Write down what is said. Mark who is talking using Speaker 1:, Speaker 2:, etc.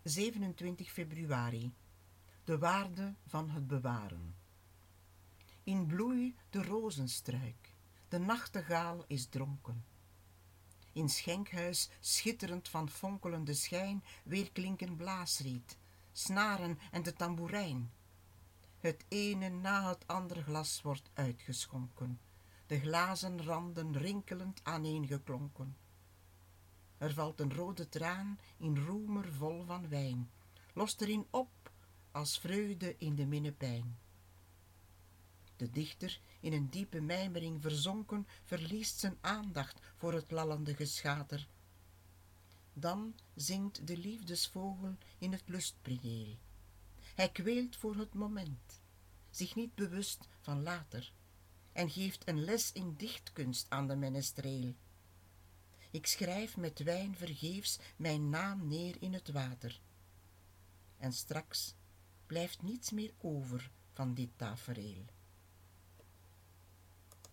Speaker 1: 27 februari. De waarde van het bewaren. In bloei de rozenstruik, de nachtegaal is dronken. In schenkhuis schitterend van fonkelende schijn weerklinken blaasriet, snaren en de tamboerijn. Het ene na het andere glas wordt uitgeschonken, de glazen randen rinkelend aaneengeklonken. Er valt een rode traan in roemer vol van wijn, lost erin op als vreugde in de minnepijn. De dichter, in een diepe mijmering verzonken, verliest zijn aandacht voor het lallende geschater. Dan zingt de liefdesvogel in het lustprieel. Hij kweelt voor het moment, zich niet bewust van later, en geeft een les in dichtkunst aan de menestreel. Ik schrijf met wijn vergeefs mijn naam neer in het water. En straks blijft niets meer over van dit tafereel.